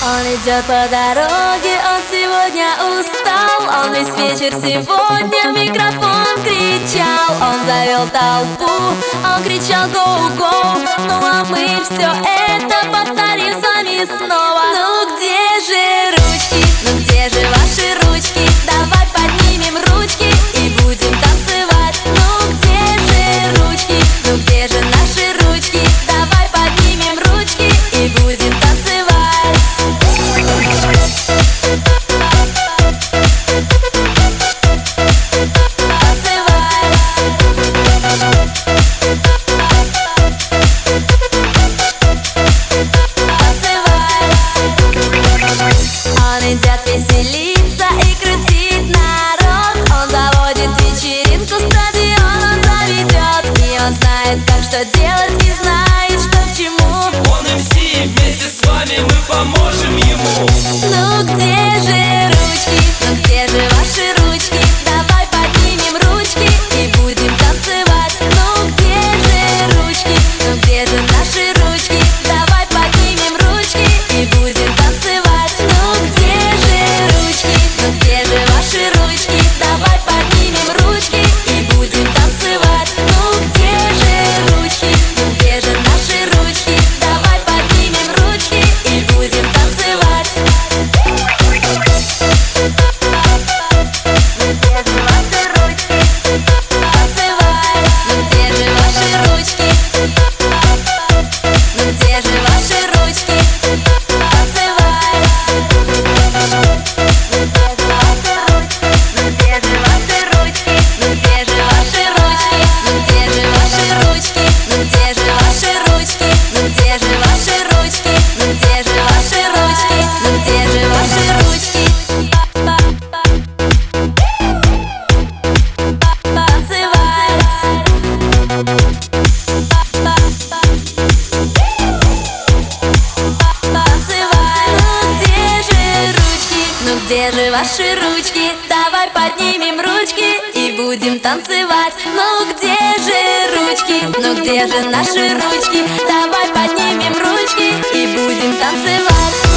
Он идет по дороге, он сегодня устал. Он весь вечер сегодня в микрофон кричал. Он завел толпу, он кричал go-go. Ну а мы все это повторим с вами снова. Ну где же ручки, ну где же ваши ручки? Давай поднимем ручки и будем танцевать. Ну где же ручки, ну где же наши ручки? Давай поднимем ручки и будем танцевать. Веселиться и крутить народ. Он заводит вечеринку, стадион он заведет. И он знает, как что делать, и знает, что к чему. Он МС, и вместе с вами мы поможем ему. Ну где же ручки, ну где же ваши ручки? Давай поднимем ручки и будем танцевать. Ну где же ручки, ну где же наши ручки? Давай поднимем ручки и будем танцевать. Ну где ну где же ваши ручки? Давай поднимем ручки и будем танцевать. Ну где же ручки? Ну где же наши ручки? Давай поднимем ручки и будем танцевать. Ну где же ваши ручки? Танцевать. Ну где же ваши ручки? Ну где же ваши ручки? Танцевать. Где же ваши ручки? Давай поднимем ручки и будем танцевать. Ну где же ручки? Ну где же наши ручки? Давай поднимем ручки и будем танцевать.